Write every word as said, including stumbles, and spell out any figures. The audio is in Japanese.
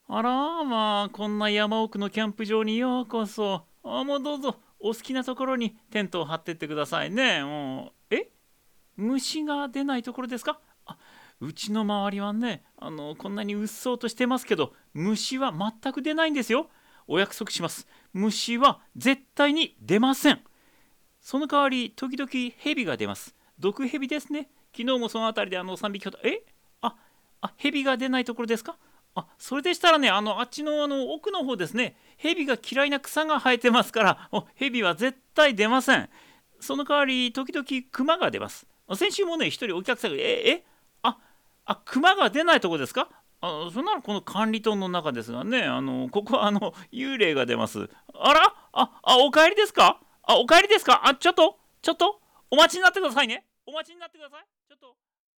あら、まあ、こんな山奥のキャンプ場にようこそ。あ、もうどうぞ、お好きなところにテントを張ってってくださいね。もう、え虫が出ないところですか？あ、うちの周りはね、あの、こんなにうっそうとしてますけど、虫は全く出ないんですよ。お約束します。虫は絶対に出ません。その代わり、時々蛇が出ます。毒蛇ですね。昨日もその辺りであのさんびきほど、えあ、あ、蛇が出ないところですか？あ、それでしたらね、あの、あっちのあの奥の方ですね、蛇が嫌いな草が生えてますから、お蛇は絶対出ません。その代わり、時々熊が出ます。先週もね、一人お客さんが、え、え、あ、あ、熊が出ないとこですか？あ、そんなのこの管理棟の中ですがね、あの、ここはあの、幽霊が出ます。あらあ、あ、お帰りですか？あ、お帰りですか？あ、ちょっと、ちょっと、お待ちになってくださいね。お待ちになってください。ちょっと。